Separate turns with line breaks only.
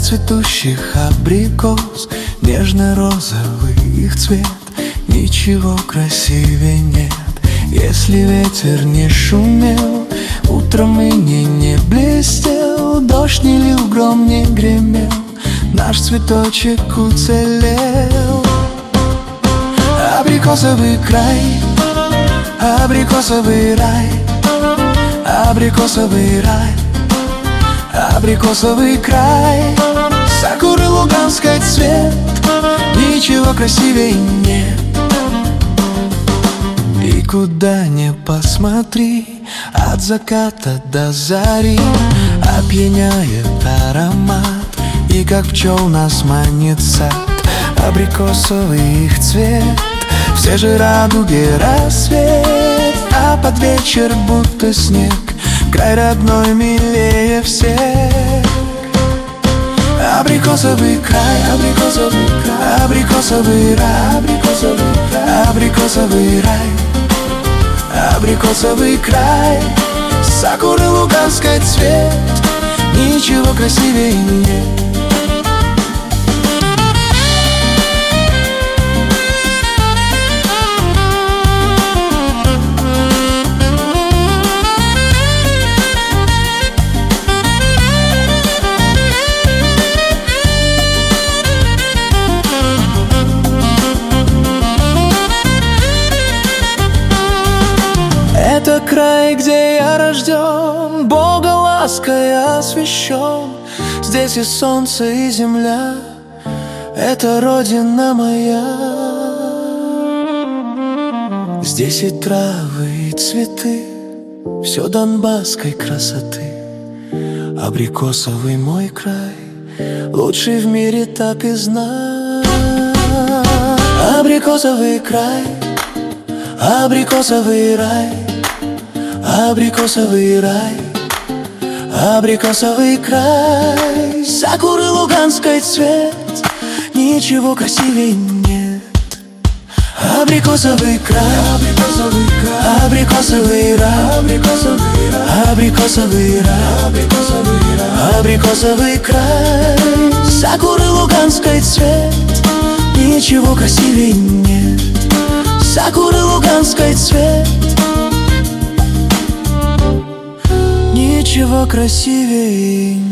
цветущих абрикос, нежно-розовый их цвет. Ничего красивее нет. Если ветер не шумел, утром и не блестел, дождь не лил, гром не гремел, наш цветочек уцелел. Абрикосовый край, абрикосовый рай, абрикосовый рай, абрикосовый край. Сакуры луганской цвет, ничего красивее нет. И куда ни посмотри, от заката до зари опьяняет аромат, и как пчел нас манит сад. Абрикосовый их цвет, все же радуги рассвет, а под вечер будто снег, край родной милее всех. Абрикосовый край, абрикосовый край, абрикосовый рай, абрикосовый край, абрикосовый рай, абрикосовый край. Сакуры луганской цвет, ничего красивее нет. Это край, где я рожден, Бога лаской освящен. Здесь и солнце, и земля, это родина моя. Здесь и травы, и цветы, все донбасской красоты. Абрикосовый мой край, лучший в мире, так и знай. Абрикосовый край, абрикосовый рай, абрикосовый рай, абрикосовый край. Сакуры луганской цвет, ничего красивее нет. Абрикосовый край, абрикосовый край, абрикосовый рай, абрикосовый рай, абрикосовый рай, абрикосовый край. Сакуры луганской цвет, ничего красивее нет. Сакуры луганской цвет, ничего красивее